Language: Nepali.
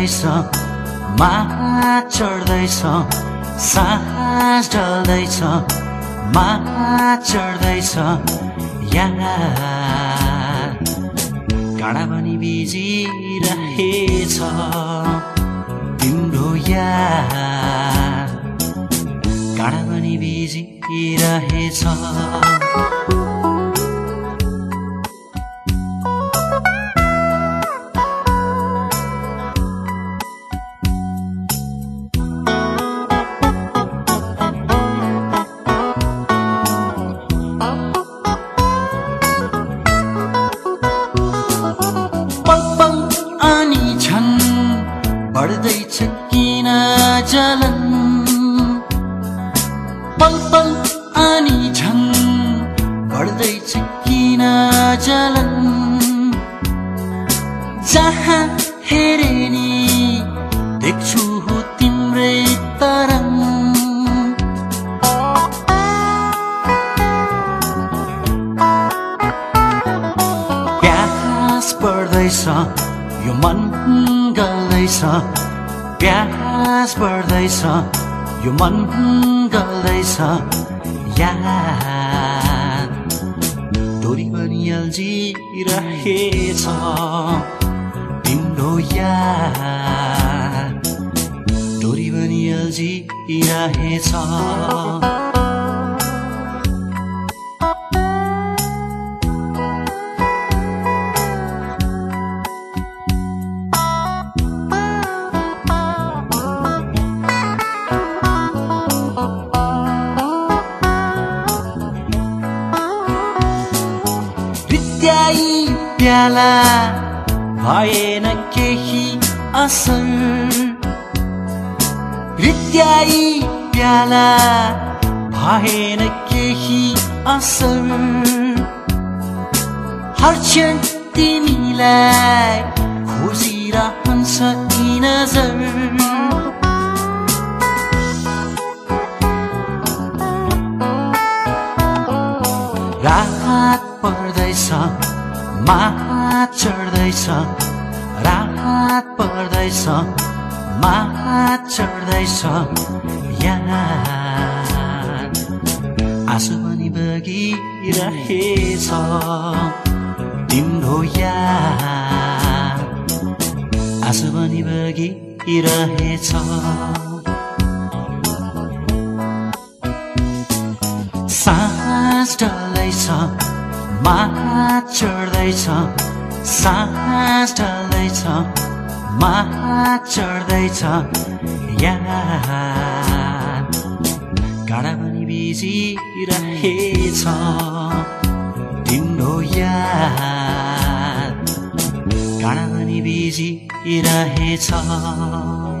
चढ्दैछ माया चढ्दैछ सास ढल्दैछ माया चढ्दैछ यार काँडा पनि बिजिरहेछ तिम्रो यार काँडा पनि बिजिरहेछ बढ्दैछ किन जलन पल पल अनि झन् बढ्दैछ किन जलन जहाँ हेरे नि देख्छु तिम्रै तरङ प्यास पर्दैछ यो मन गल्दैछ प्यास बढ्दैछ यो मन गल्दैछ यार डोरी पनि अल्झिरहेछ तिम्रो यार डोरी पनि अल्झिरहेछ प्याला भएन केही असर रित्याई प्याला भएन केही असर हर क्षण तिमीलाई खोजिरहन्छ यी नजर रात पर्दैछ माया चढ्दैछ रात पर्दैछ माया चढ्दैछ यार आँसु पनि बगिरहेछ तिम्रो यार आँसु पनि बगिरहेछ सास ढल्दैछ माया चढ्दैछ सास ढल्दैछ माया चढ्दैछ यार काँडा पनि बिजिरहेछ तिम्रो यार काँडा पनि बिजिरहेछ